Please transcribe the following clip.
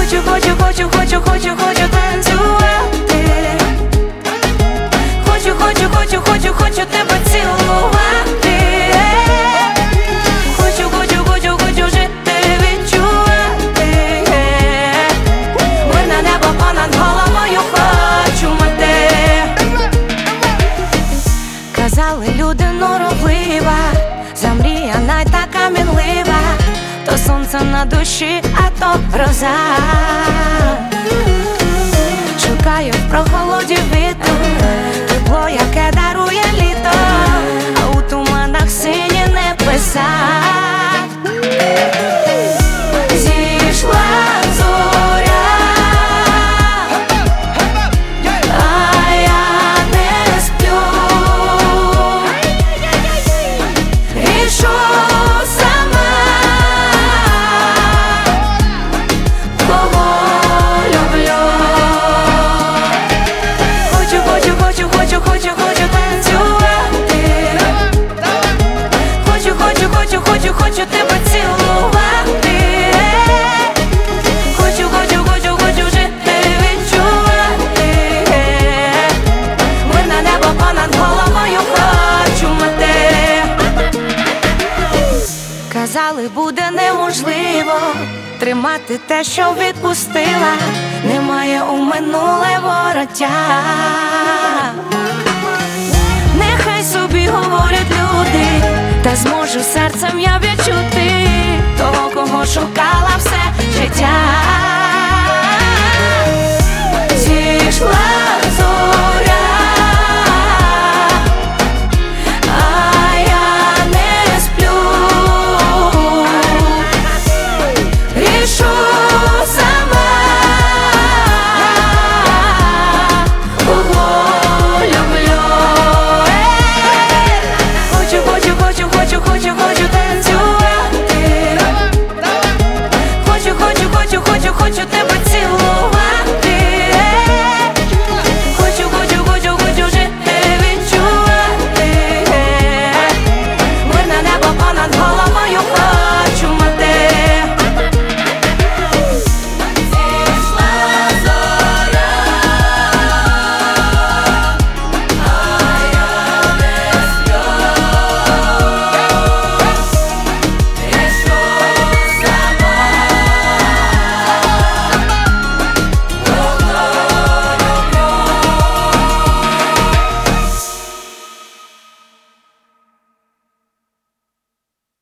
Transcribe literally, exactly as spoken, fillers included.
Хочу, хочу, хочу, хочу, хочу, хочу танцювати. Хочу, хочу, хочу, хочу, хочу тебе цілувати. Хочу, хочу, хочу, хочу жити, відчувати. Мирне небо понад головою хочу мати. Казали, люди норовлива, замріяна й така мінлива. То сонце на душі, а то гроза. Шукаю в прохолоді вітру тепло, яке дарує літо, а у туманах сині небеса. Зійшла зоря, а я не сплю. Рішу сама, кого люблю. Хочу, хочу, хочу, хочу, хочу, хочу танцювати. Хочу, хочу, хочу, хочу, хочу тебе цілувати. Хочу, хочу, хочу, хочу жити, відчувати. Мирне небо понад головою хочу мати. Казали, буде неможливо тримати те, що відпустила. Немає у минуле вороття. Нехай собі говорять люди, та зможу серцем я відчути.